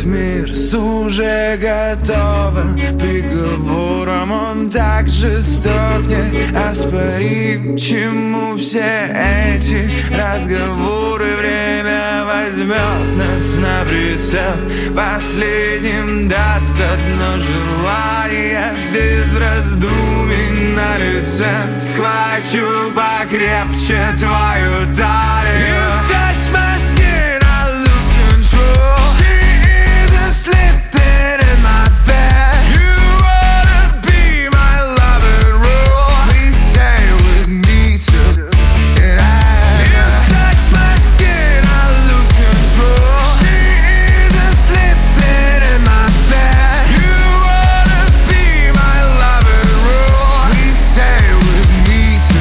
мир уже готовым приговором. Он так жесток, неоспорим. Чему все эти разговоры? Время возьмет нас на прицел. Последним даст одно желание, без раздумий на лице. Схвачу покрепче твою талию. You touch my skin, I lose control. She is asleep in my bed. You wanna be my love and rule. Please stay with me tonight. You touch my skin, I lose control. She is asleep in my bed. You wanna be my love and rule. Please stay with me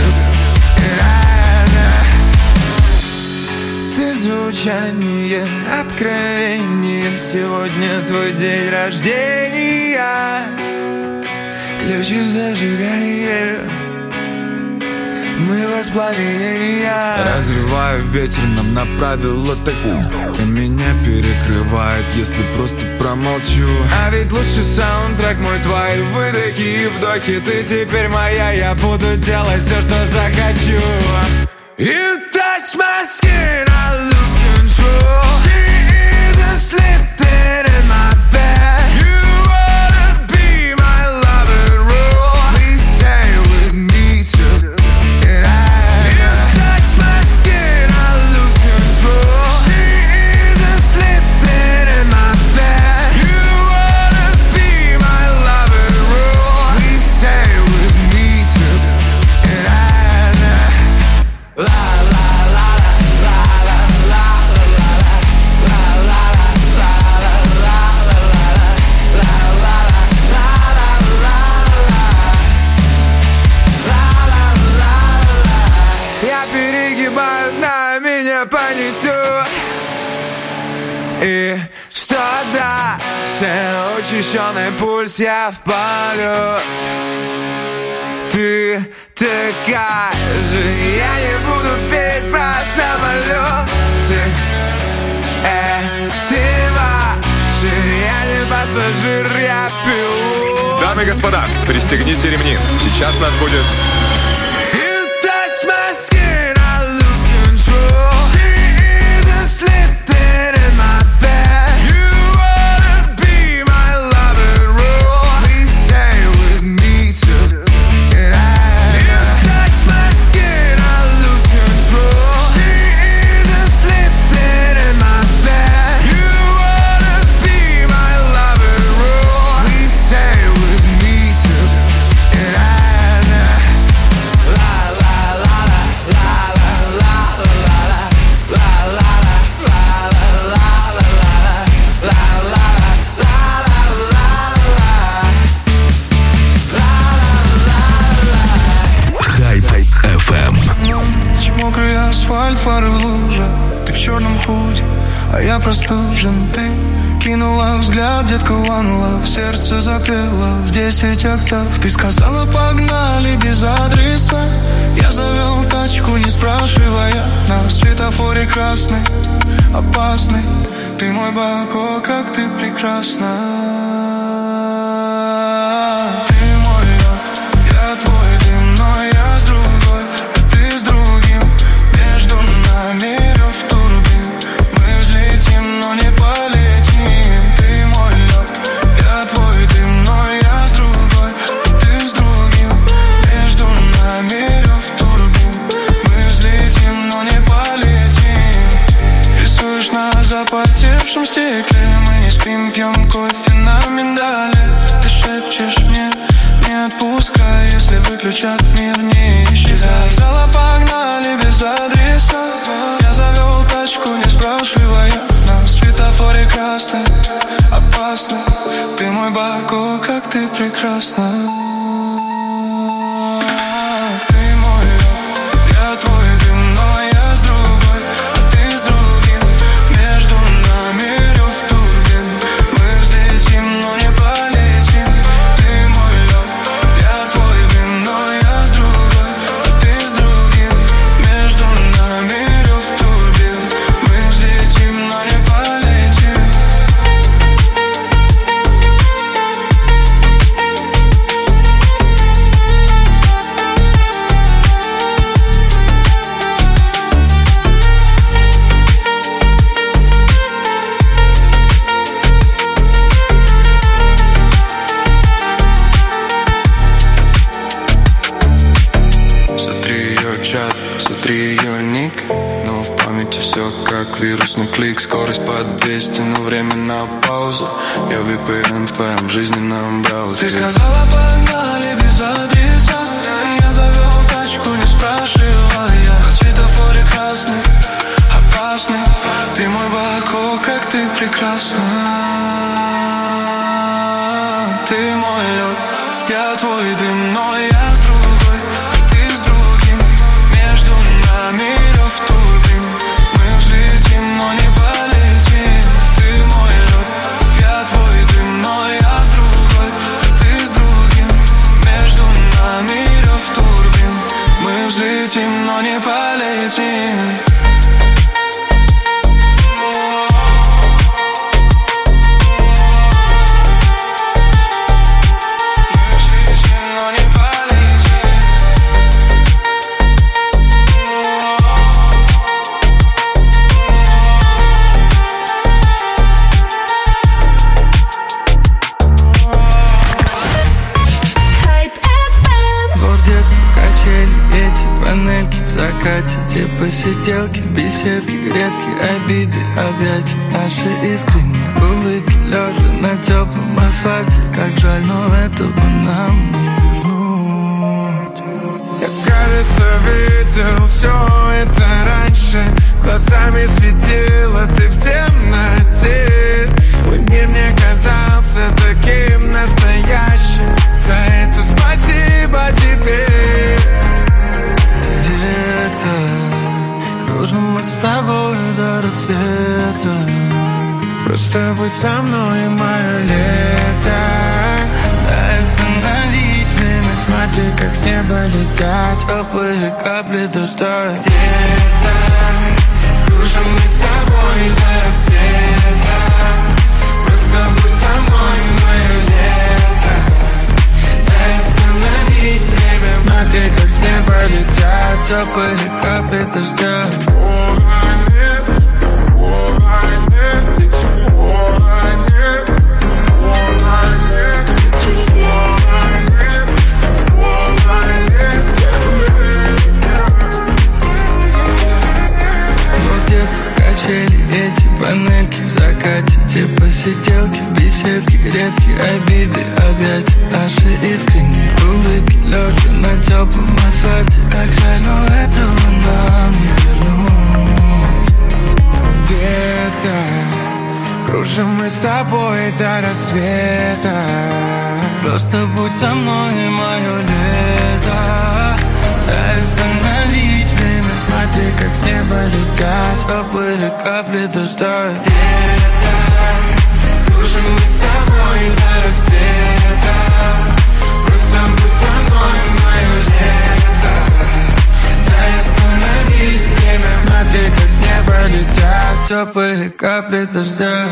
tonight. Ты звучание, откровение. Сегодня твой день рождения. Ключи в зажигании. Мы воспламенения. Разрываю ветер, нам направил атаку. И меня перекрывает, если просто промолчу. А ведь лучший саундтрек мой, твои выдохи и вдохи. Ты теперь моя, я буду делать все, что захочу. You touch my skin, I lose control. She is asleep in my bed. You wanna be my love and rule. Please stay with me tonight. You touch my skin, I lose control. She is asleep in my bed. You wanna be my love and rule. Please stay with me tonight. La la la la la la la la la я перегибаю, знаю, меня понесет. И что дальше? Учащенный пульс, я в полет. Ты такая же. Я не буду петь про самолеты. Эти ваши. Я не пассажир, я пилот. Дамы и господа, пристегните ремни. Сейчас нас будет... You touch my skin, I lose control. She is asleep in my bed. You wanna be my love and rule. Please stay with me tonight. You touch my skin, I lose control. She is asleep in my bed. You wanna be my love and rule. Please stay with me tonight. La la la la la la la la la la Hype FM. Ночь, мокрый асфальт, фары в луже. Ты в черном худи, а я простужен. Ты кинула взгляд, детка, one love. Сердце запело в 10 октав. Ты сказала, погнали без адреса. Я завел тачку, не спрашивая. На светофоре красный, опасный. Ты мой Бако, как ты прекрасна. Ты мой лед, я твой дым, но я с другой, а ты с другим. Между нами рев турбин. Мы взлетим, но не полетим. Ты мой лед, я твой дым, но я с другой, а ты с другим. Между нами рев турбин. Мы взлетим, но не полетим. Рисуешь на запотевшем стекле. Мы не спим, пьем кофе на миндале. Ты шепчешь мне, не отпускай. Если выключат мир, не исчезай. Сказала, погнали без адреса. Я завел тачку, не спрашивая. На светофоре красный, опасный. Ты мой Бако, как ты прекрасна. Ты мой лед, я твой дым, но я с другой, а ты с другим. Между нами рев турбин. Мы взлетим, но не полетим. Ты мой лед, я твой дым, но я с другой, а ты с другим. Между нами рев турбин. Мы взлетим, но не полетим. вирусный клик, скорость под 200, но время на паузу. Я VPN в твоем жизненном браузере. Ты сказала, погнали без адреса, и я завел тачку, не спрашивая. На светофоре красный, опасный. Ты мой Баку, как ты прекрасна. Ты мой лед, я твой дым, но я с другой, а ты с другим. Между нами рев турбин. Мы взлетим, но не полетим. Ты мой лед, я твой дым, но я с другой, а ты с другим. Между нами рев турбин. Мы взлетим, но не полетим. Те посиделки, беседки, редкие обиды, объятия наши искренние улыбки, лежа на теплом асфальте. Как жаль, но этого нам не вернуть. Я, кажется, видел все это раньше. Глазами светила ты в темноте. Мой мир мне казался таким настоящим. За это спасибо тебе. Где-то кружим мы с тобой до рассвета. Просто будь со мной, мое лето. Дай остановить время, смотри, как с неба летят теплые капли дождя. Где-то кружим мы с тобой до рассвета. Просто будь со мной, мое лето. Дай остановить время, смотри, как с неба летят теплые капли дождя. Эти панельки в закате, те посиделки, беседки, редкие обиды, объятия наши искренние улыбки, лежа на теплом асфальте. Как жаль, но этого нам не вернуть. Где-то кружим мы с тобой до рассвета. Просто будь со мной, мое лето. Дай остановить время, смотри, как с неба летят теплые капли дождя. Где-то кружим мы с тобой до рассвета. Просто будь со мной, мое лето. Дай остановить время, смотри, как с неба летят теплые капли дождя.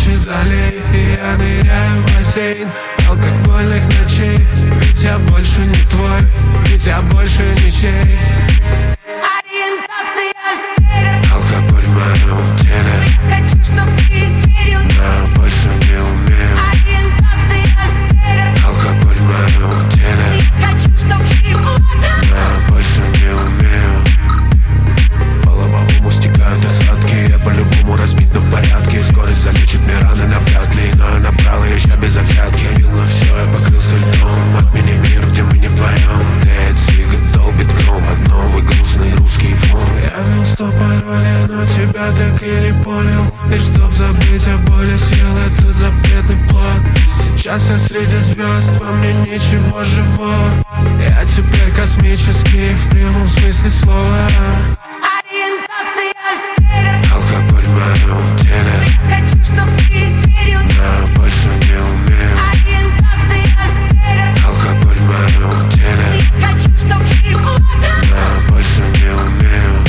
Хочет залей, и я ныряю в бассейн алкогольных ночей. Ведь я больше не твой, ведь я больше ничей. Ориентация север. Алкоголь в моем теле. Хочу, чтоб ты верил. Но больше не умею. Ориентация север. Алкоголь в моем теле. Хочу, чтоб ты плакал. Но больше не умею. По лобовому стекают осадки. Я по-любому разбит, но в порядке. Скорость залечит мне раны навряд ли. Но я направо, езжа без оглядки. Я бил на все, я покрылся льдом. Отмени мир, где мы не вдвоем. Тлеет сига, долбит гром под новый грустный русский фон. Я ввел 100 паролей, но тебя так и не понял. И чтоб забыть о боли, съел этот запретный плод. Сейчас я среди звезд, во мне ничего живого. Я теперь космический в прямом смысле слова. Ориентация север. Алкоголь в моем теле. Хочу, чтоб ты верил. Но больше не умею. Ориентация север. Алкоголь в моем теле. Хочу, чтоб ты плакал. Но больше не умею.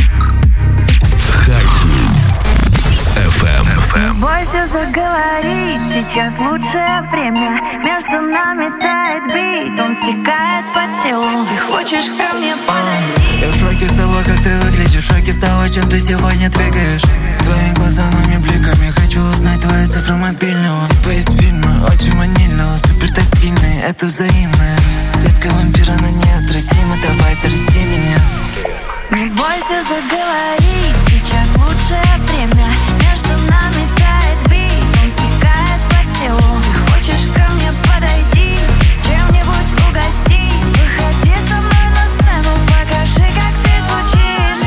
Не бойся заговорить, сейчас лучшее время. Между нами тает бит, он стекает по телу. Ты хочешь ко мне подойти? Я в шоке с того, как ты выглядишь, в шоке с того, чем ты сегодня двигаешь. Твои глаза моими бликами, хочу узнать твои цифры мобильного. Типа из фильма, очень ванильного, супер тактильный, это взаимное. Детка вампира на неотразима, давай зарази меня. Не бойся заговорить, сейчас лучшее время. Между нами тает бит, он стекает по телу. Ты хочешь ко мне подойти, чем-нибудь угости? Выходи со мной на сцену, покажи, как ты звучишь.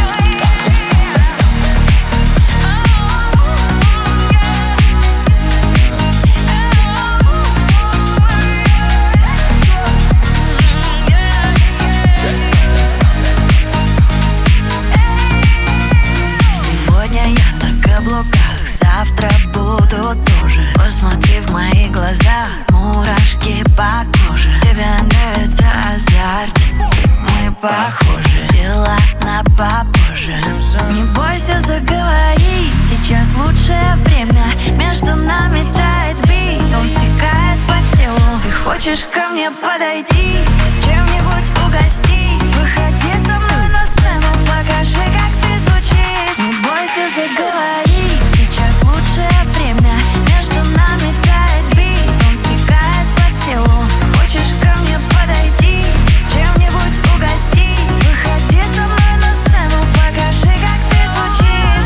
Сегодня я на каблуках, завтра буду тоже. Посмотри в мои глаза, мурашки по коже. Тебе нравится азарт, мы похожи. Дела на попозже. Не бойся заговорить, сейчас лучшее время. Между нами тает бит, он стекает по телу. Ты хочешь ко мне подойти, чем-нибудь угости? Выходи со мной на сцену, покажи, как ты звучишь. Не бойся заговорить, сейчас лучшее время. Между нами тает бит, он стекает по телу. Хочешь ко мне подойти, чем-нибудь угости? Выходи со мной на сцену, покажи, как ты звучишь.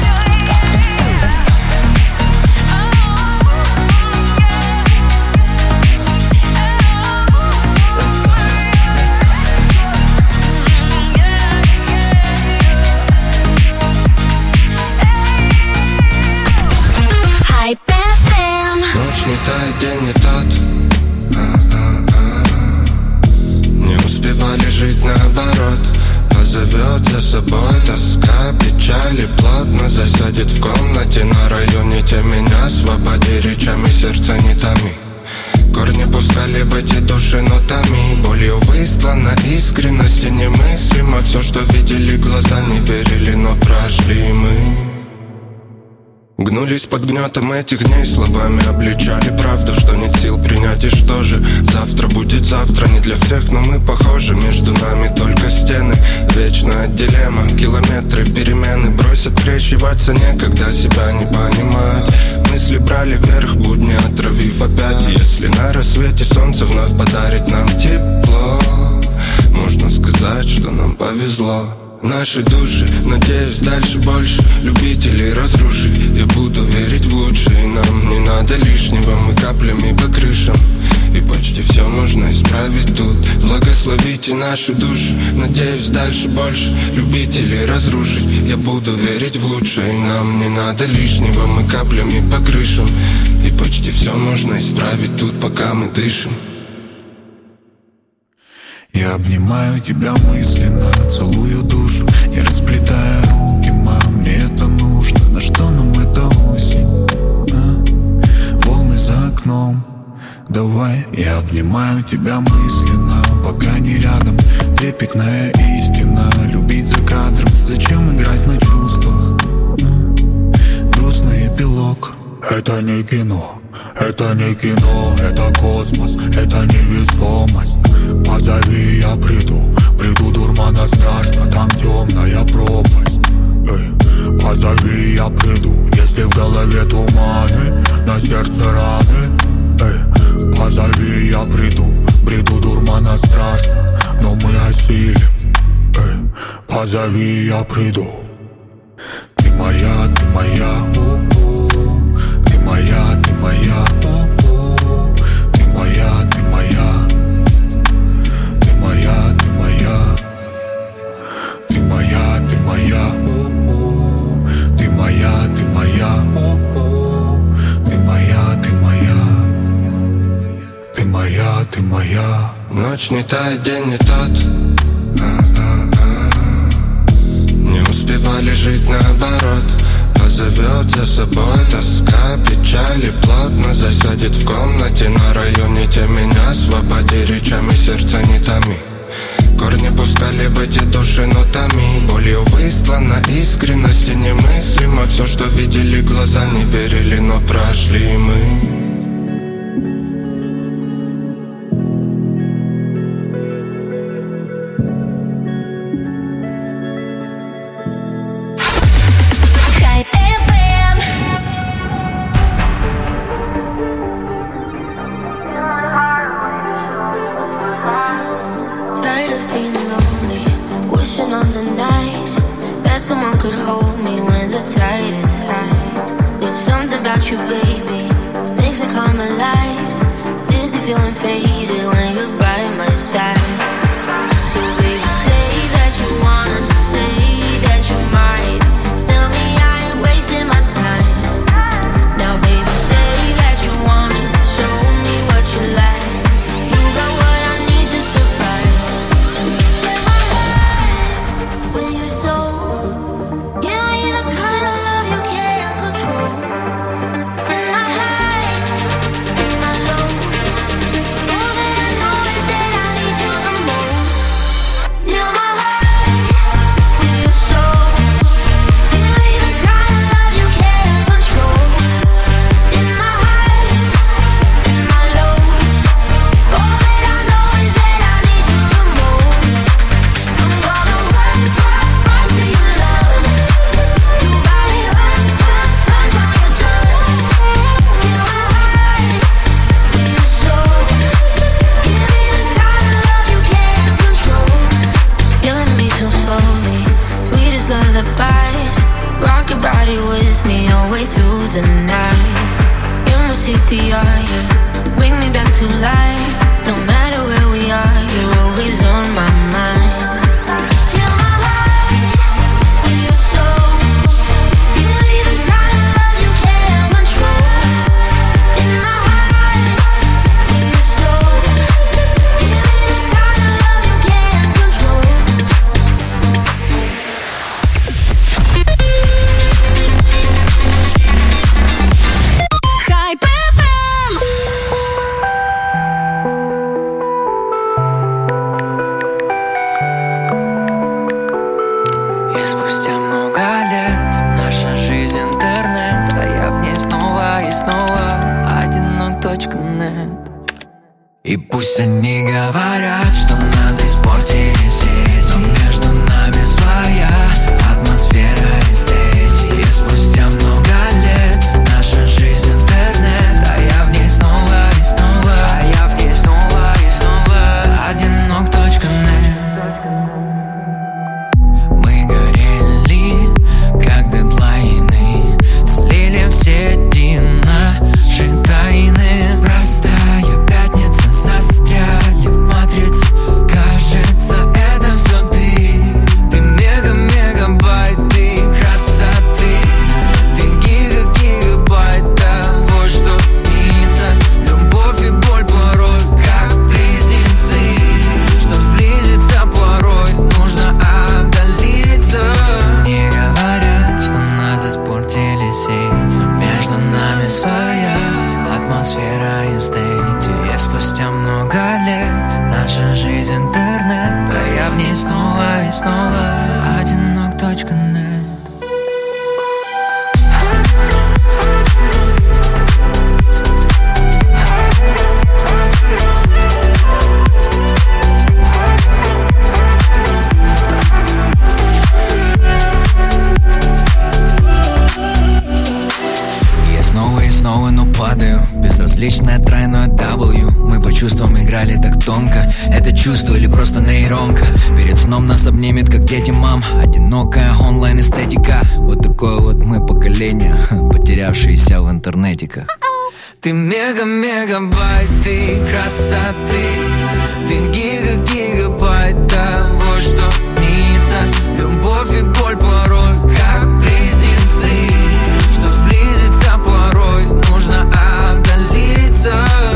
Ночь не тает, день не тот. Не успевали жить наоборот. Позовет за собой тоска, печаль и плотно засядет в комнате на районе. Те меня освободи, речами сердца не томи. Корни пускали в эти души нотами. Болью выслана искренность и немыслимо. Все, что видели глаза, не верили, но прошли мы. Гнулись под гнетом этих дней, словами обличали правду, что нет сил принять, и что же завтра будет завтра, не для всех, но мы похожи. Между нами только стены, вечная дилемма. Километры, перемены, бросят крещиваться некогда, себя не понимать. Мысли брали вверх, будни отравив опять. Если на рассвете солнце вновь подарит нам тепло, можно сказать, что нам повезло. Наши души, надеюсь, дальше больше любителей разрушить. Я буду верить в лучшее, и нам не надо лишнего. Мы каплями по крышам, и почти все можно исправить тут. Благословите наши души, надеюсь, дальше больше любителей разрушить. Я буду верить в лучшее, и нам не надо лишнего. Мы каплями по крышам, и почти все можно исправить тут, пока мы дышим. Я обнимаю тебя мысленно, целую душу. Я расплетаю руки, мам, мне это нужно. На что нам эта осень? Волны за окном. Давай, я обнимаю тебя мысленно, пока не рядом. Трепетная истина, любить за кадром. Зачем играть на чувствах? Грустный эпилог. Это не кино, это не кино, это космос, это невесомость. Позови, я приду, приду, дурмана страшно, там темная пропасть. Позови, я приду, если в голове туманы, на сердце раны. Позови, я приду, приду, дурмана страшно, но мы осилим. Позови, я приду. Ты моя, у-у. Ты моя, у-у. Ты моя, ты моя. Ты моя, ты моя. Ты моя, ты моя, у-у. Ты моя, ты моя, у-у. Ты моя, ты моя. Ты моя, ты моя. Ночь не та, день не тот. Не успевали жить наоборот. Позовет за собой тоска, печаль и плотно засядет в комнате на районе. Те меня освободи, речами сердца не томи. Корни пускали в эти души нотами. Болью выслана искренность и немыслимо. Все, что видели глаза, не верили, но прошли мы. И пусть они говорят, что нас испортили сеть, но между нами своя атмосфера эстетики. И спустя много лет наша жизнь интернет, а я в ней снова и снова, а я в ней снова и снова. Одинок.нет. Мы горели, как дедлайны, слили в сети наши тайны. Простая пятница, застряли в матрице. Кажется, это все ты. Ты мега-мегабайт, ты красоты. Ты гигабайт того, что снится. Любовь и боль порой как близнецы. Что сблизиться порой нужно отдалиться. Мне говорят, что нас испортили сети, между нами своя атмосфера эстетики. И спустя много лет наша жизнь интернет, а я в ней снова и снова. Одинок.нет. чувством играли так тонко. Это чувство или просто нейронка? Перед сном нас обнимет, как дети мам. Одинокая онлайн-эстетика. Вот такое вот мы поколение, потерявшееся в интернетиках. Ты мега-мегабайт, ты красоты. Ты гига-гигабайт того, что снится. Любовь и боль порой, как близнецы. Что сблизиться порой, нужно отдалиться.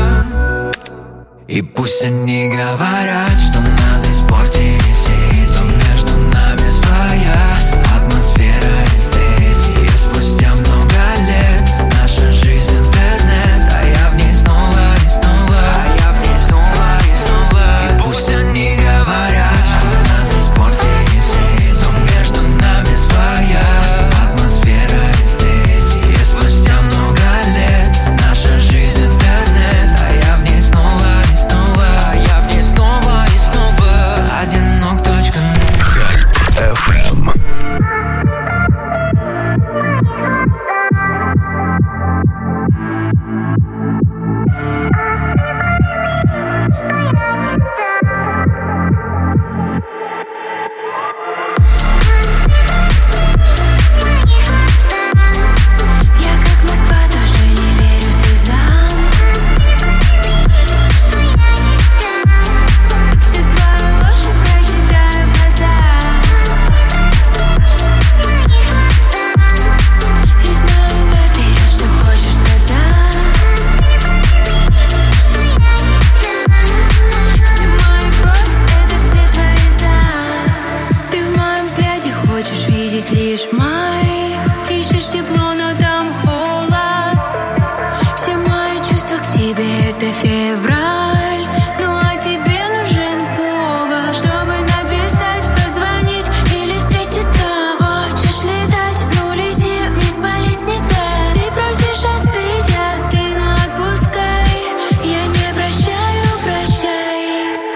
И пусть они говорят, что нас испортили сети, но между нами своя атмосфера эстетики. И спустя много лет наша жизнь интернет, а я в ней снова и снова, а я в ней снова и снова. И пусть они говорят, что нас испортили сети, но между нами своя атмосфера эстетики. И спустя много лет наша жизнь интернет, а я в ней снова и снова, а я в ней снова и снова. Одинок. Hype FM. Я как Москва, тоже не верю слезам. Всю твою ложь прочитаю в глаза. И знаю наперед, что хочешь сказать. Все мои против, это все твои за. Ты в моем взгляде хочешь видеть лишь май. Ищешь тепло, но там холод. Все мои чувства к тебе — это февраль. Ну а тебе нужен повод, чтобы написать, позвонить или встретиться. Хочешь летать, ну лети вниз по лестнице. Ты просишь остыть, я остыну, отпускай. Я не прощаю, прощай.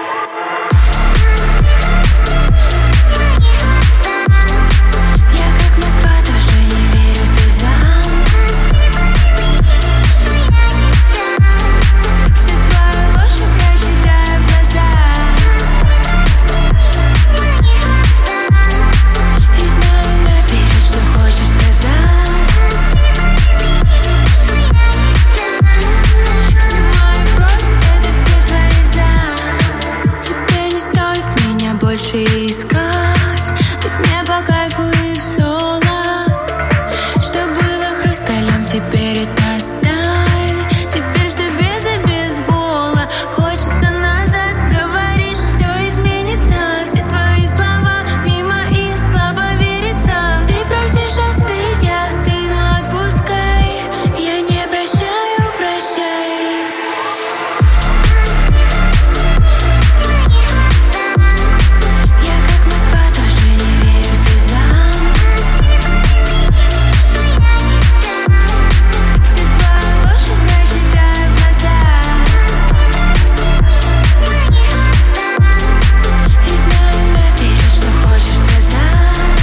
Я как Москва, тоже не верю слезам. Всю твою ложь прочитаю в глаза. И знаю наперед, что хочешь сказать. Все мои против, это все твои за. Тебе не стоит меня больше искать. Ведь мне по кайфу и в соло. Что было хрусталем, теперь это сталь. Теперь все без и без бола. Хочется назад, говоришь, все изменится. Все твои слова мимо и слабо верится. Ты просишь остыть, я остыну, отпускай. Я не прощаю, прощай. Я как Москва, тоже не верю слезам. Всю твою ложь прочитаю в глаза. И знаю наперед, что хочешь сказать.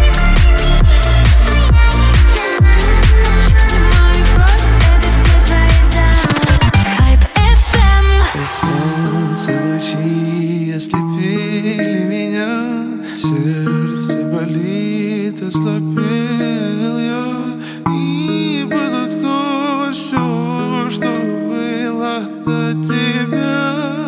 Все мои против, это все твои за. Hype FM. Солнце лучи ослепили меня. Сердце болит, ослабел я. И подоткнуть все, что было до тебя.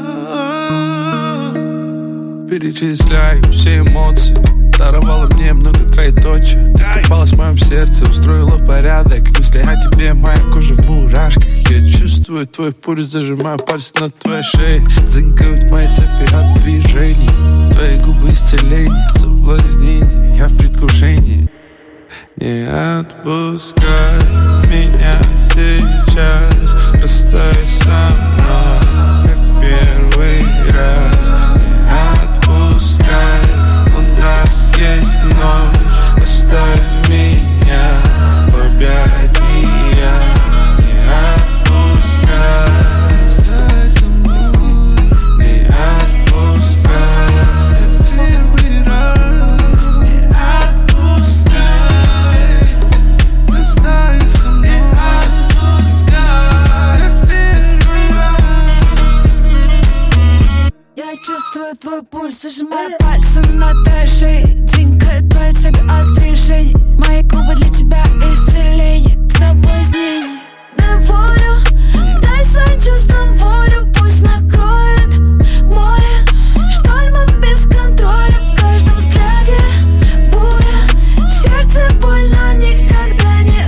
Перечисляю все эмоции. Даровала мне много троеточия. Копалась в моем сердце, устроила порядок. Мысли о тебе, моя кожа в мурашках. Я чувствую твой пульс, зажимаю пальцы на твоей шее. Дзынькают мои цепи от движений. Твои губы исцеление, соблазнение. Я в предвкушении. Не отпускай меня сейчас. Расстань со мной, как первый раз. Не отпускай, у нас есть ночь. Оставь меня в объятиях. Не отпускай, расстань со мной. Не отпускай, первый раз. Не отпускай, расстань со мной. Не отпускай, первый раз. чувствую твой пульс, сжимаю пальцы на твоей шее. Тинкает твои цепи от движений. Мои губы для тебя исцеление, соблазнение. Доволю, дай своим чувствам волю, пусть накроет море. Штормом без контроля, в каждом взгляде буря. В сердце больно, никогда не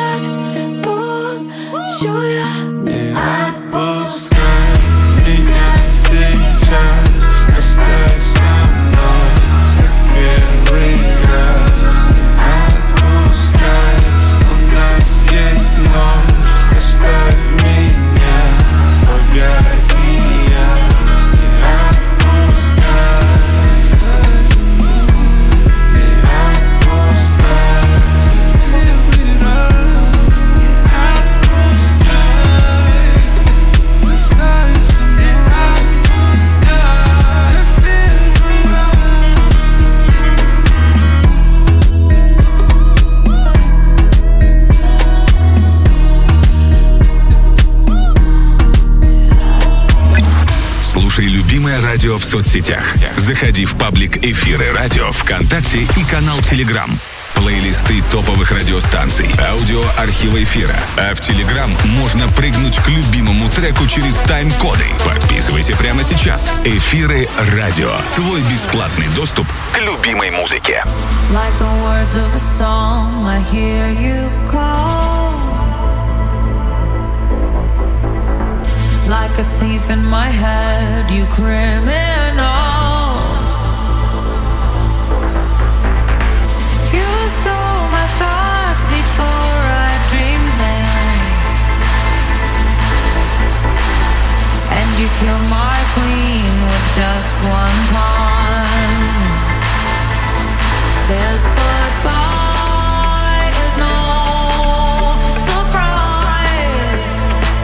отпущу я. Не отпускай меня сейчас, оставь со мной, как в первый раз. Не отпускай, у нас есть ночь, оставь меня в объятиях. Не отпускай, не отпускай, первый раз. Не отпускай, оставь со мной, отпускай, первый раз. Слушай любимое радио в соцсетях. Заходи в паблик «Эфиры радио» ВКонтакте и канал Телеграм. Плейлисты топовых радиостанций, аудиоархивы эфира. А в Телеграм можно прыгнуть к любимому треку через тайм-коды. Подписывайся прямо сейчас. «Эфиры радио». Твой бесплатный доступ к любимой музыке. Like the words of a song, I hear you call. Like a thief in my head, you criminal. You stole my thoughts before I dreamed them, and you killed my queen with just one pawn. This goodbye is no surprise.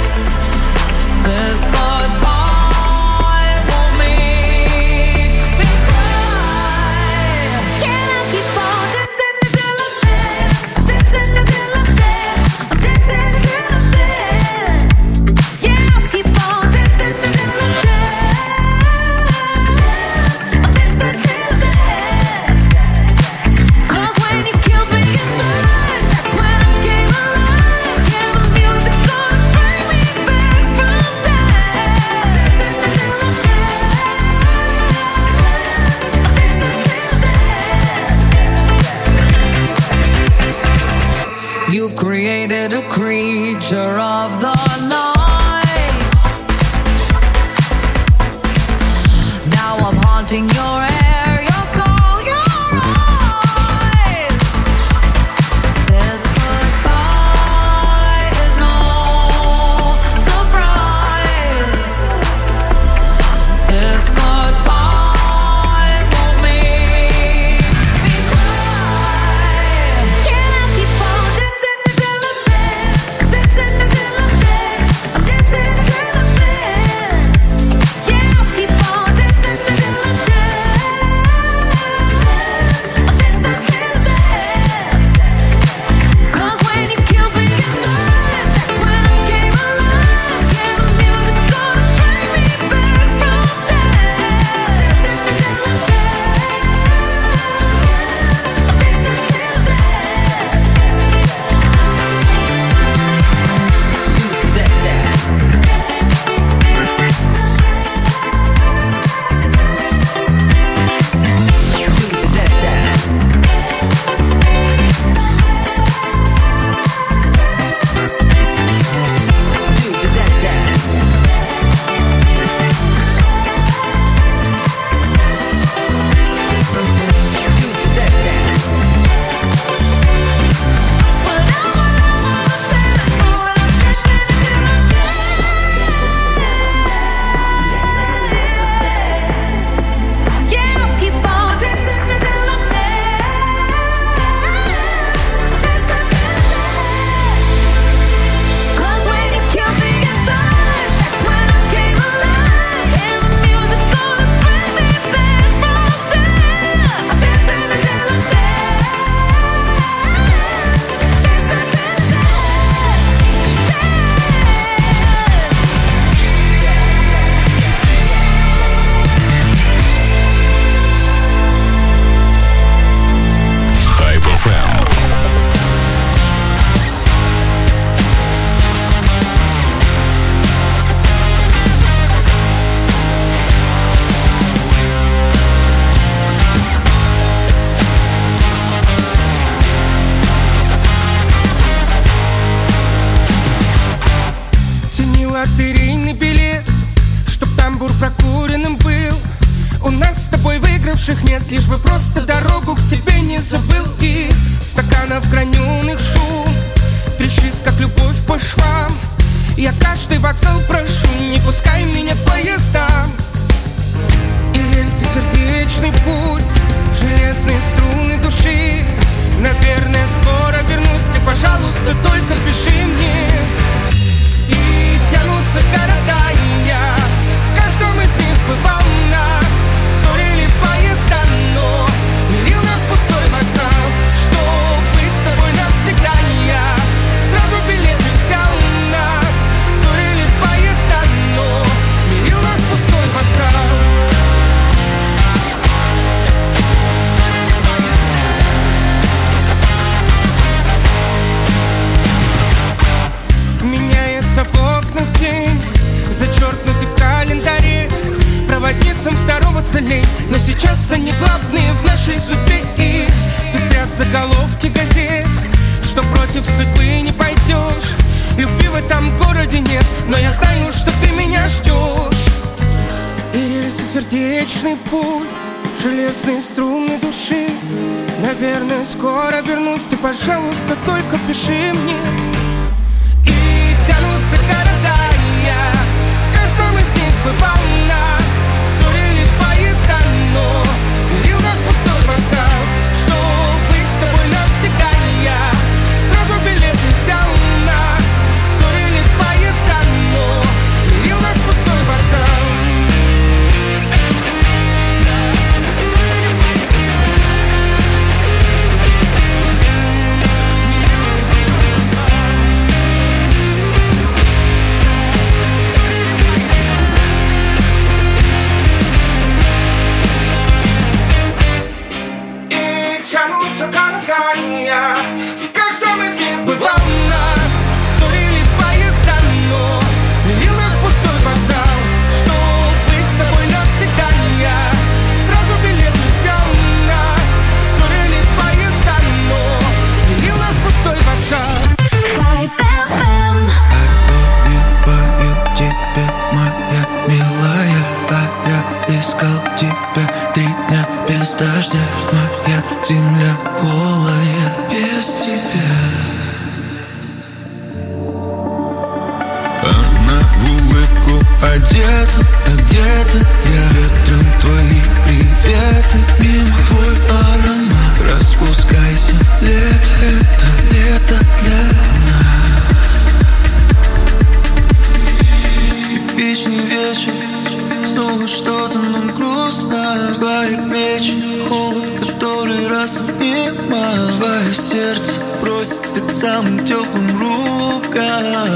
This goodbye won't make me cry. Can I keep on dancing until I'm dead? Dancing until I'm dead. Dancing until I'm dead. Yeah, I'll keep on dancing until I'm dead. I'll dance until I'm dead. 'Cause when you killed me inside, that's when I came alive. Yeah, the music's gonna bring me back from death. Dancing until I'm dead. You've created a creature of the night. Now I'm haunting your air, your soul, your eyes. This goodbye is no surprise. This goodbye won't make me cry. Can I keep on dancing until I'm dead? Dancing until I'm dead. I'm dancing until I'm dead. Yeah, I'll keep on dancing until I'm dead. Уставших нет, лишь бы просто дорогу к тебе не забыл. И стаканов граненых шум трещит, как любовь по швам. Я каждый вокзал прошу, не пускай меня к поездам. И рельсы, сердечный пульс, железные струны души. Наверное, скоро вернусь, ты, пожалуйста, только пиши мне. И тянутся города, и я в каждом из них бывал нас. Ссорили поезда, но мирил нас пустой вокзал. Чтоб быть с тобой навсегда, я сразу билеты взял нас. Ссорили поезда, но мирил нас пустой вокзал. Меняется в окнах день, зачеркнутый в календаре. Проводницам здороваться лень, но сейчас они главные в нашей судьбе. И пестрят заголовки газет, что против судьбы не пойдешь. Любви в этом городе нет, но я знаю, что ты меня ждешь. И рельсы, сердечный пульс, железные струны души. Наверное, скоро вернусь, ты, пожалуйста, только пиши мне. И тянутся города, и я в каждом из них бывал нас. Ссорили поезда, но мирил нас пустой вокзал. Чтоб быть с тобой навсегда, я сразу билеты взял нас. Ссорили поезда, но мирил нас пустой вокзал. Тянутся города, и я в каждом из них бывал нас. Ссорили поезда, но мирил нас пустой вокзал. Чтоб быть с тобой навсегда, я сразу билеты взял нас. Ссорили поезда, но мирил нас пустой вокзал. Пою тебе, моя милая, а я искал тебя 3 дня без дождя. Моя земля голая без тебя. Она в улыбку одета, а где-то я ветром твои приветы. Мимо твой аромат, распускайся, лето, это лето для нас. Типичный вечер, снова что-то нам грустно. Твои плечи, холод, который раз обнимает. Твое сердце просится к самым теплым рукам.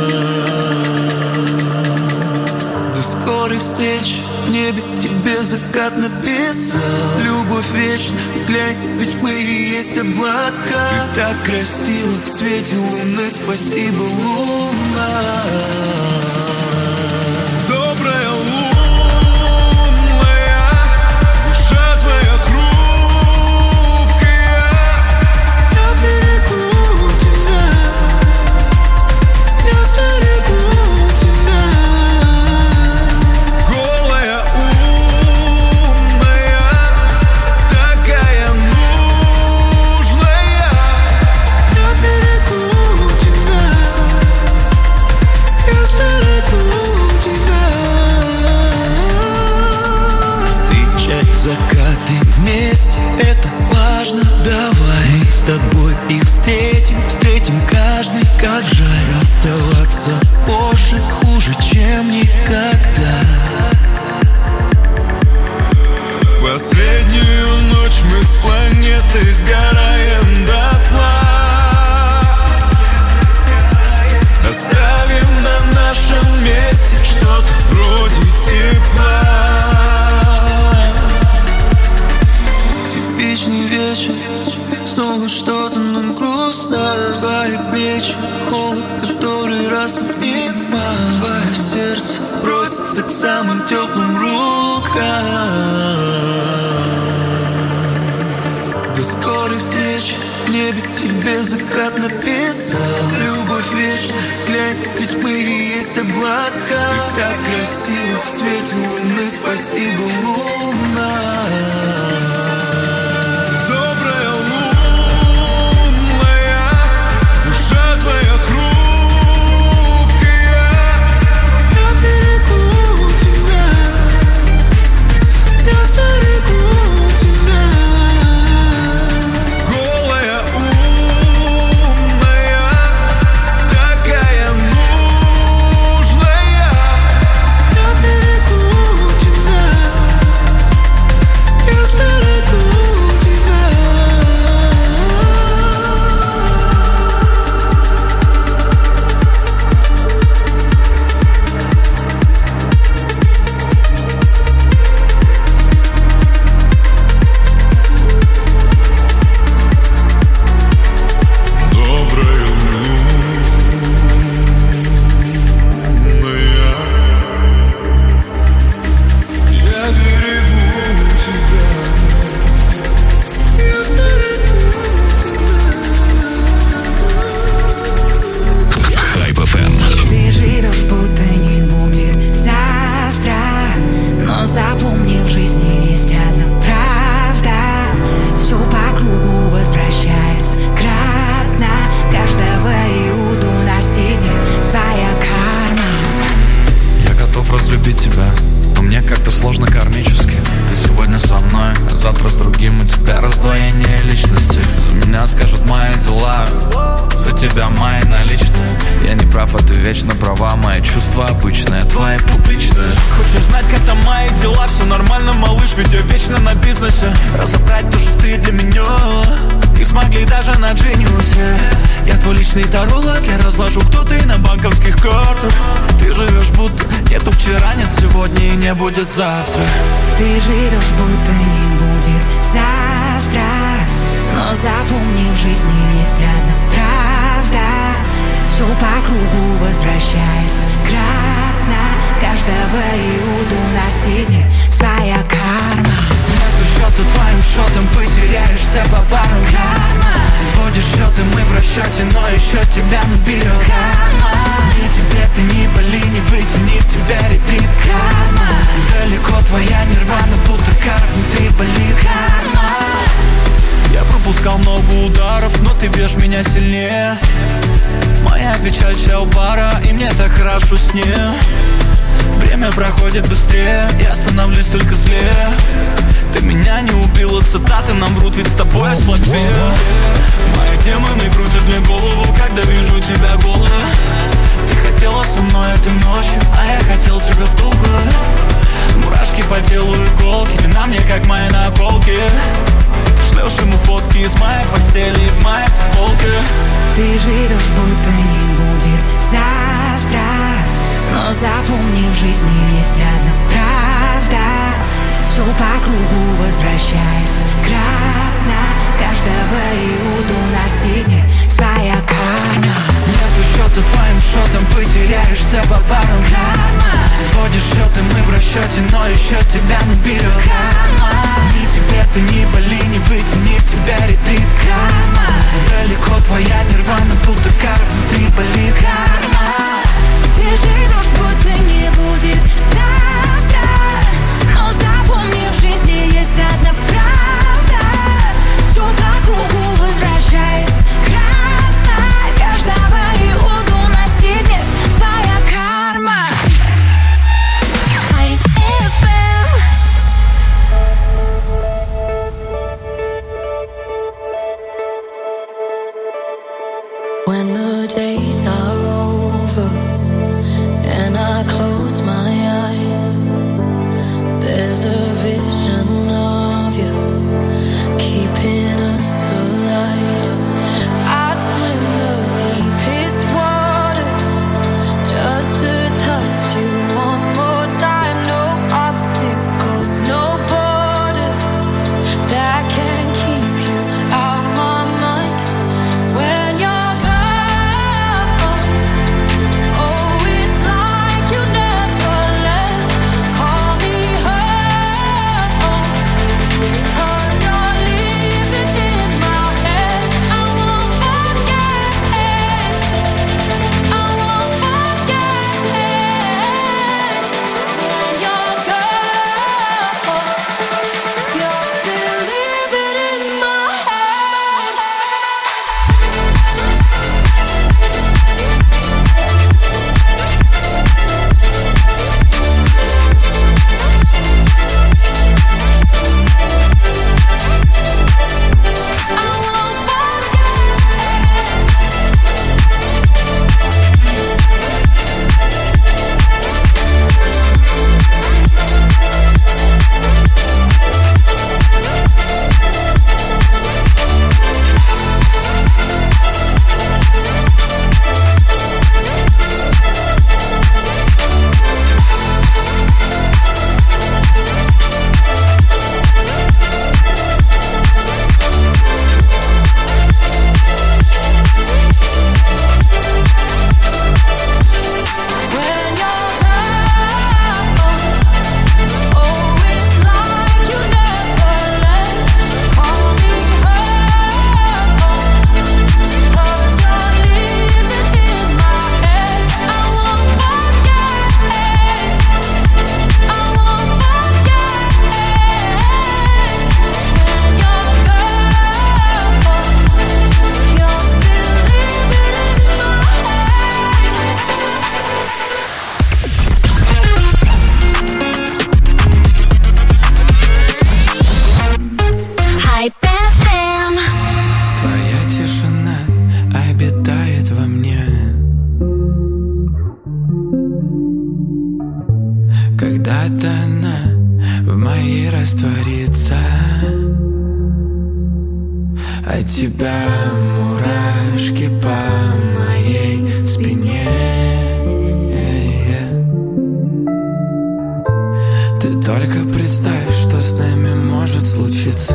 До скорой встречи, в небе тебе закат написал. Любовь вечна, глянь, ведь мы и есть облака. Ты так красива в свете луны, спасибо, луна. Добрая луна. Закаты вместе, это важно. Давай мы с тобой и встретим каждый, как жаль. Расставаться позже хуже, чем никогда. В последнюю ночь мы с планетой сгораем дотла. Оставим на нашем месте что-то вроде тепла. Типичный вечер, снова что-то нам грустно. Твои плечи, холод, который раз обнимает. Твое сердце просится к самым теплым рукам. До скорой встречи, в небе тебе закат написал. Любовь вечна, глянь, ведь мы и есть облака. Ты так красива в свете луны, спасибо, луна. как-то сложно кармически. Ты сегодня со мной, а завтра с другим. У тебя раздвоение личности. За меня скажут мои дела, за тебя мои наличные. Я не прав, а ты вечно права. Мои чувства обычные, твои публичные. Хочешь знать, как там мои дела? Все нормально, малыш, ведь я вечно на бизнесе. Разобрать тоже ты для меня не смогли даже на Genius. Я твой личный таролог, я разложу, кто ты на банковских картах. Ты живешь будто нету вчера, нет сегодня и не будет завтра. Ты живешь будто не будет завтра. Но запомни, в жизни есть одна правда. Все по кругу возвращается кратно. Каждого Иуду настигнет своя карма. Нету счета твоим счетом, потеряешься по барам. Карма. Сводишь счеты, мы в расчете, но еще тебя наберет. Карма. Ни тебе ты не боли, не вытянет тебя ретрит. Карма. Далеко твоя нирвана, будто кар внутри болит. Карма. Я пропускал много ударов, но ты бьешь меня сильнее. Моя печаль чай у бара, и мне так хорошо с ней. Время проходит быстрее, я становлюсь только злее. Ты меня не убила, цитаты нам врут, ведь с тобой я слабее. Мои демоны крутят мне голову, когда вижу тебя голой. Ты хотела со мной этой ночью, а я хотел тебя в другую. Мурашки по телу, иголки, ты на мне как мои наколки. Шлешь ему фотки из моей постели и в моей футболке. Ты живешь, будто не будет завтра. Но запомни, в жизни есть одна правда. Все по кругу возвращается кратно. Каждого Иуду настигнет своя карма. Нету счета твоим счетом, потеряешься по барам. Карма. Сводишь счеты, мы в расчете, но еще тебя наберет. Карма. Ни тебе ты не боли, не вытянет тебя ретрит. Карма. Далеко твоя нирвана, будто кар внутри болит. Карма. Ты живешь, будто не будет завтра. Но запомни, в жизни есть одна правда. Все по кругу возвращается кратно. Каждого Иуду настигнет своя карма. When the days are over and I close my eyes, Вот она в моей растворится, от тебя мурашки по моей спине. Ты только представь, что с нами может случиться.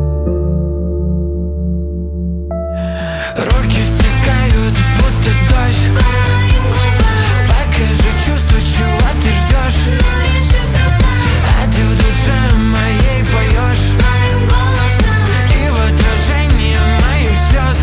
Руки стекают, будто дождь. Покажи чувство, чего ты ждешь. А ты в душе моей поешь. И в отражении моих слез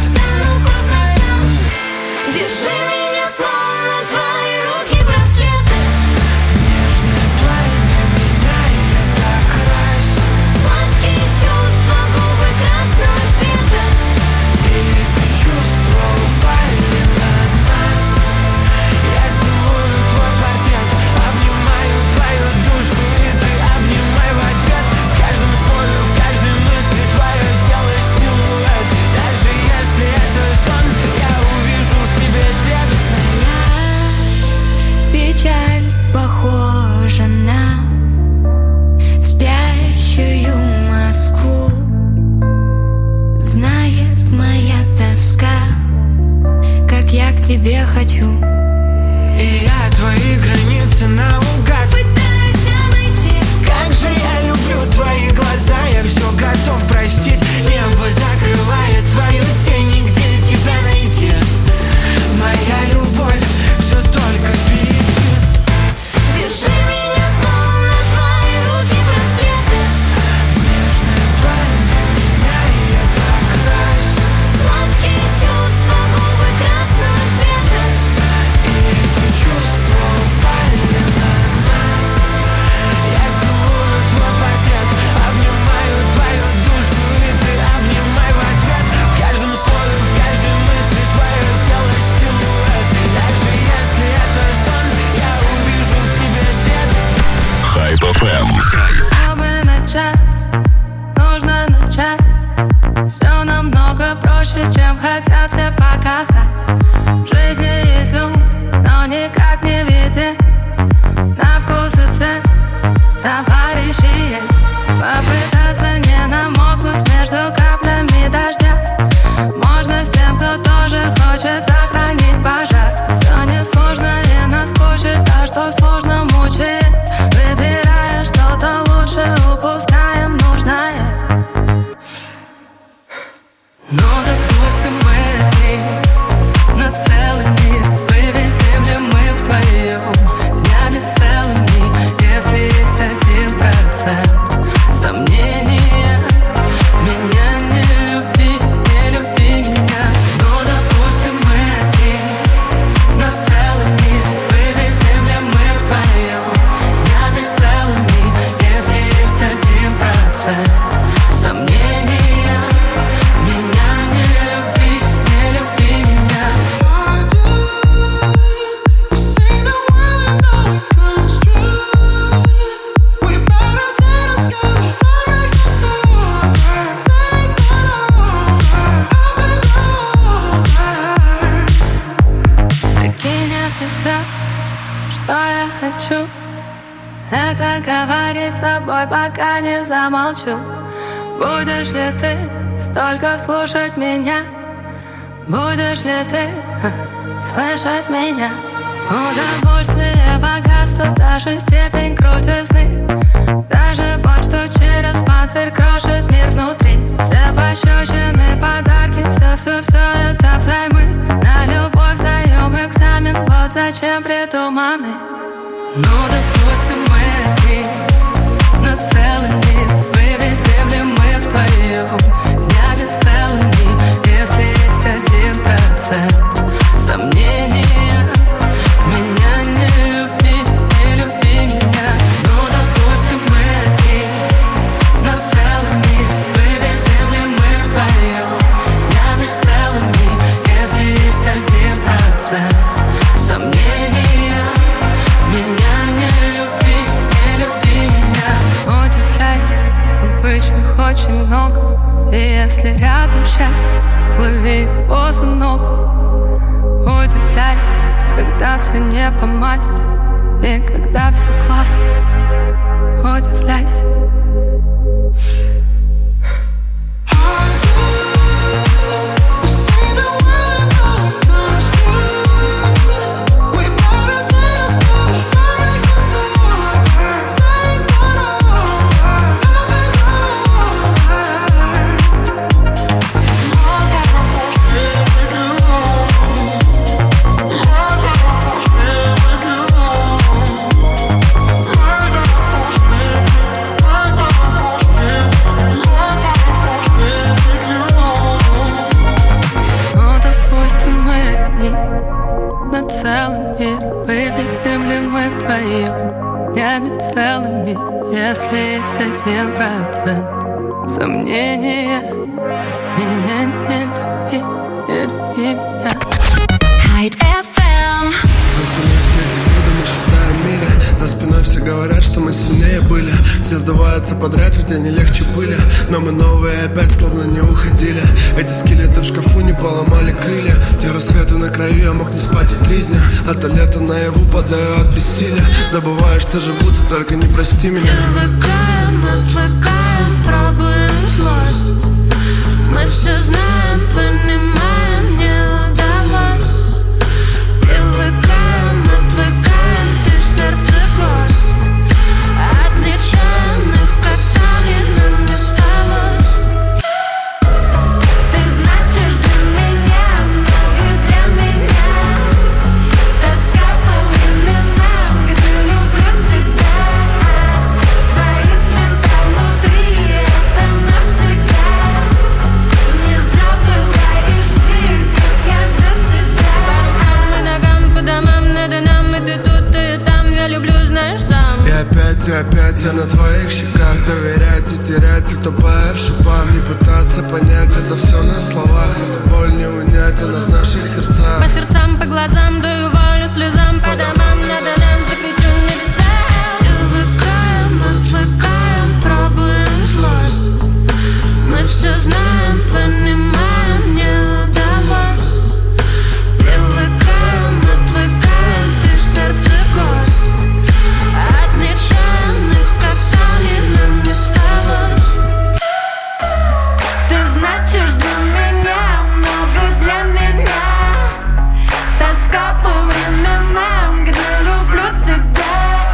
Держи меня, словно твои руки браслеты. Нежное пламя меняет окрас. Сладкие чувства, губы красного цвета. И эти чувства упали на нас. Я целую твой портрет, обнимаю твою душу, и ты обнимай в ответ. В каждом слове, в каждой мысли твое тело силуэт. Даже если это сон, я увижу в тебе свет. Печаль похожа на спящую Москву. Знает моя тоска, как я к тебе хочу. И я твои границы наугад Пытаюсь обойти. Как же я люблю твои глаза, я все готов простить. Небо закрывает твою тень, и где тебя найти? Моя любовь все только впереди. Держи меня, словно твои руки браслеты. Нежное пламя меняет окрас. Сладкие чувства, губы красного цвета. И эти чувства упали на нас. Я целую твой портрет, обнимаю твою душу, и ты обнимай в ответ. В каждом слове, в каждой мысли твое тело силуэт. Даже если это сон, я увижу в тебе свет. Hype FM. Чтобы начать, нужно начать. Все намного проще, чем хотят все показать. В жизни есть ум, но никак не видит. На вкус и цвет товарищи есть. Попытаться не намокнуть между каплями дождя. Можно с тем, кто тоже хочет сохранить пожар. Все несложно и наскучит, а что сложно мучает. Выбирая что-то лучше, упускаем нужное. Ну, допустим, мы одни на целый мир. Вывезем ли мы вдвоем днями целыми, если есть 1% сомнения? Меня не люби, не люби меня. Ну, допустим, мы одни на целый мир. Вывезем ли мы вдвоем днями целыми, если есть 1% сомнения? Меня не люби, не люби меня. Прикинь, если все, что я хочу, это говорить с тобой, пока не замолчу. Будешь ли ты столько слушать меня? Будешь ли ты слышать меня? Удовольствие, богатство, даже степень крутизны. Даже боль, что через панцирь крошит мир внутри. Все пощечины, подарки, все это взаймы. На любовь сдаем экзамен, вот зачем придуманы. Ну, допустим, мы одни на целый мир. Вывезем ли мы вдвоем днями целыми, если есть 1% сомнения? Меня не люби, не люби меня. Ну, допустим, мы одни на целый мир. Вывезем ли мы вдвоем днями целыми, если есть 1% сомнения? Меня не люби, не люби меня. Удивляйся, обычных очень много. И если рядом счастье, лови его за ногу. Удивляйся, когда все не по масти. И когда все классно, удивляйся. Днями целыми, если есть 1% сомнения, меня не люби, не люби меня. Hyde FM. За спиной все эти годы мы считаем мили. За спиной все говорят, что мы сильнее были. Все сдуваются подряд, ведь они легче пыли. Но мы новые опять словно не уходили. Эти скелеты в шкафу не поломали крылья. Те рассветы на краю, я мог не спать и 3 дня. А то лето наяву падаю от бессилия. Забываю, что живу, ты только не прости меня. Привыкаем, отвыкаем, пробуем злость. Мы все знаем, понимаем, не удалось. Привыкаем, отвыкаем, ты в сердце гость. От нечаянных касаний нам не спалось. Ты значишь для меня, много для меня. Тоска по временам, где люблю тебя. Твои цвета внутри, это навсегда. Не забывай и жди, как я жду тебя. По рукам и ногам, по домам, надо нам, и ты тут, и там. Я люблю, знаешь, сам. И опять я на твоих щеках. Доверять и терять, утопая в шипах. И пытаться понять, это все на словах. Эту боль не унять, она в наших сердцах. По сердцам, по глазам, даю волю слезам. По домам, надо нам, закричу небеса. Привыкаем, отвыкаем, пробуем злость. Мы все знаем, понимаем, не удалось. Привыкаем, отвыкаем, ты в сердце гость. От нечаянных касаний нам не спалось. Ты значишь для меня, много для меня. Тоска по временам, где люблю тебя.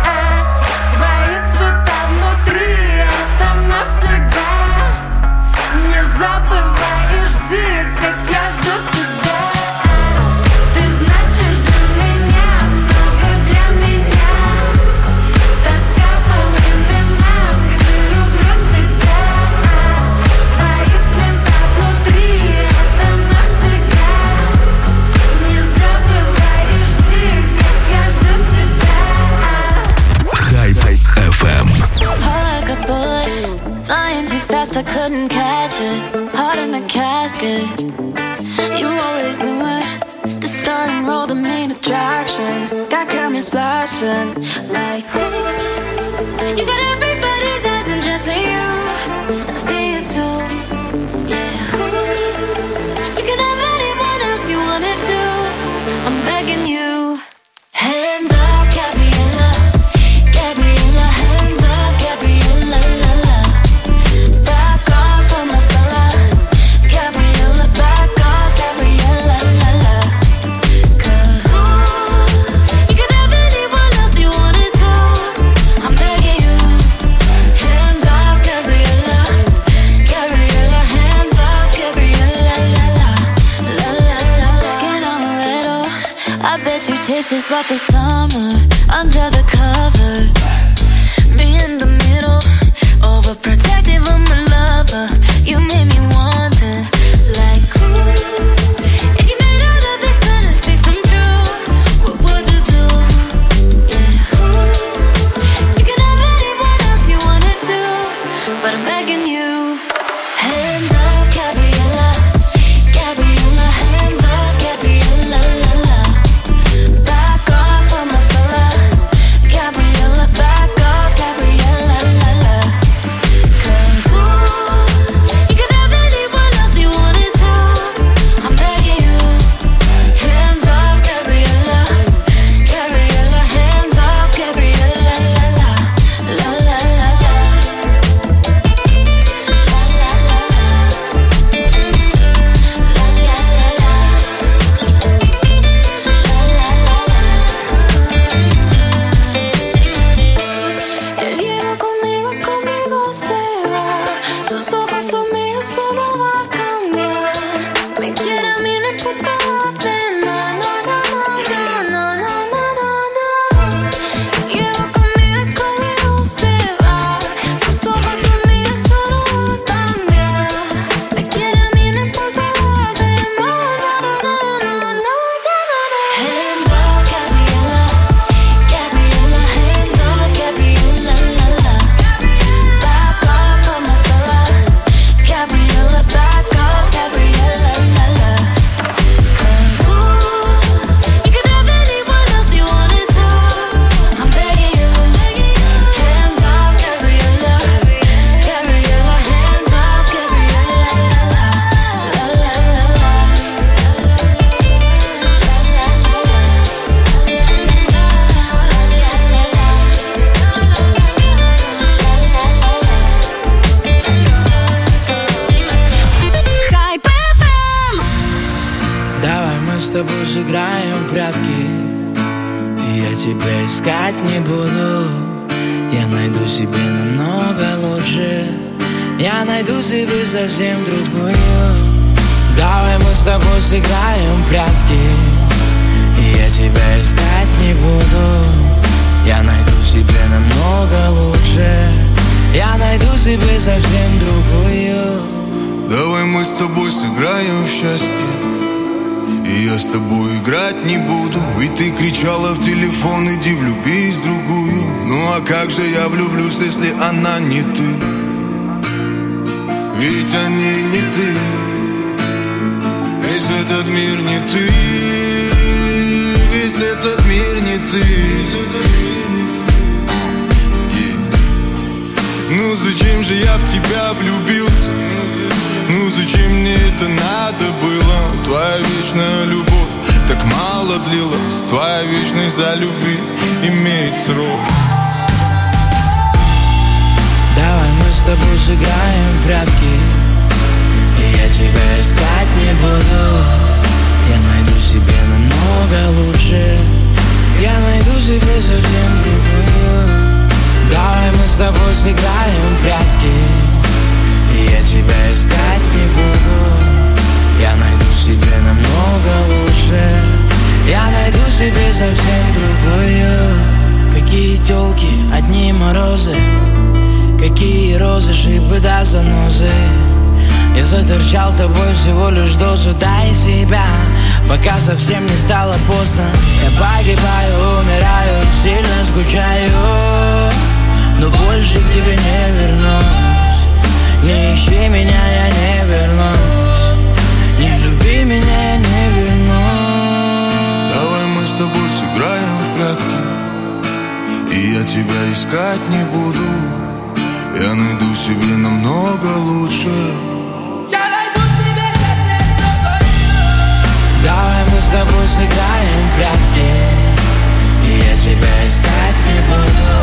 Твои цвета внутри, это навсегда. Не забывай и жди, как я жду тебя. Ты значишь для меня, много для меня. Тоска по временам, где люблю тебя. Твои цвета внутри, это навсегда. Не забывай и жди, как я жду тебя. Hyde FM. Like a bullet, flying too fast, I couldn't catch it. Heart in the casket. You always knew it. The start and roll, the main attraction. Got cameras flashing like ooh. You got everybody's eyes and just you. And I see it too. Yeah. Ooh. You can have anyone else you wanted to. I'm begging you. Hands off, Gabriella. Gabriella, hands off, Gabriella, la la. Back off on my fella. Gabriella, back off, Gabriella, la la. 'Cause ooh, you can have anyone else you wanted to. I'm begging you. Hands off, Gabriella. Gabriella, hands off, Gabriella, la la. La la la. Skin on a little. I bet you taste just like the summer under the covers. Me in the middle, overprotective of my lover. You made me want it, like ooh. If you made all of these fantasies come true, what would you do? Yeah, ooh. You can have anyone else you wanted to, but I'm begging you. Hands off, Gabriella. Gabriella, hands off, Gabriella, la la. Back off on my fella. сыграем в прятки. Я тебя искать не буду. Я найду себе намного лучше. Я найду себе совсем другую. Давай мы с тобой сыграем в прятки. Я тебя искать не буду. Я найду себе намного лучше. Я найду себе совсем другую. Давай мы с тобой сыграем в счастье. И я с тобой играть не буду. Ведь ты кричала в телефон: иди влюбись в другую. Ну а как же я влюблюсь, если она не ты? Ведь они не ты. Весь этот мир не ты. Весь этот мир не ты. Ну зачем же я в тебя влюбился? Ну зачем мне это надо было? Твоя вечная любовь так мало длилась. Твоя вечность за любви имеет срок. Давай мы с тобой сыграем в прятки. Я тебя искать не буду. Я найду себе намного лучше. Я найду себе совсем другую. Давай мы с тобой сыграем в прятки. Я тебя искать не буду. Я найду себе намного лучше. Я найду себе совсем другую. Какие тёлки, одни морозы. Какие розы, шипы да занозы. Я заторчал тобой всего лишь дозу. Дай себя, пока совсем не стало поздно. Я погибаю, умираю, сильно скучаю. Но больше к тебе не вернусь. Не ищи меня, я не вернусь. Не люби меня, я не вернусь. Давай мы с тобой сыграем в прятки. И я тебя искать не буду. Я найду себе намного лучше. Я найду себе совсем другую. Давай мы с тобой сыграем в прятки. И я тебя искать не буду.